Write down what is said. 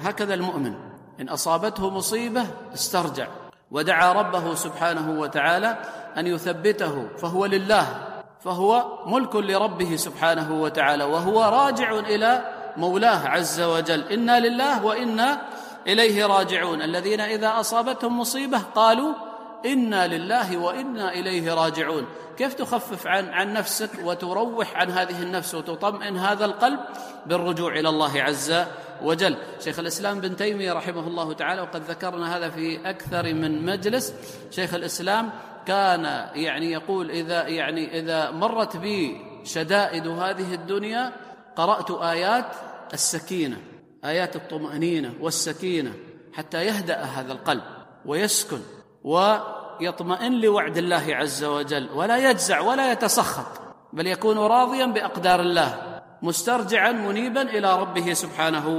هكذا المؤمن إن أصابته مصيبة استرجع ودعا ربه سبحانه وتعالى أن يثبته، فهو لله، فهو ملك لربه سبحانه وتعالى، وهو راجع إلى مولاه عز وجل. إنا لله وإنا إليه راجعون. الذين إذا أصابتهم مصيبة قالوا إنا لله وإنا إليه راجعون. كيف تخفف عن نفسك وتروح عن هذه النفس وتطمئن هذا القلب؟ بالرجوع إلى الله عز وجل. شيخ الإسلام بن تيمية رحمه الله تعالى، وقد ذكرنا هذا في أكثر من مجلس، شيخ الإسلام كان يقول إذا مرت بي شدائد هذه الدنيا قرأت آيات السكينة، آيات الطمأنينة والسكينة، حتى يهدأ هذا القلب ويسكن ويطمئن لوعد الله عز وجل، ولا يجزع ولا يتسخط، بل يكون راضيا بأقدار الله، مسترجعا منيبا إلى ربه سبحانه